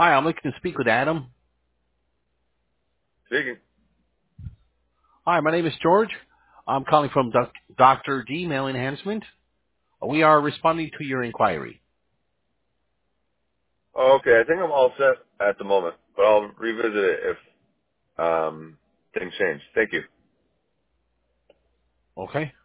Hi, I'm looking to speak with Adam. Speaking. Hi, my name is George. I'm calling from Dr. D Mail Enhancement. We are responding to your inquiry. Oh, okay, I think I'm all set at the moment, but I'll revisit it if things change. Thank you. Okay?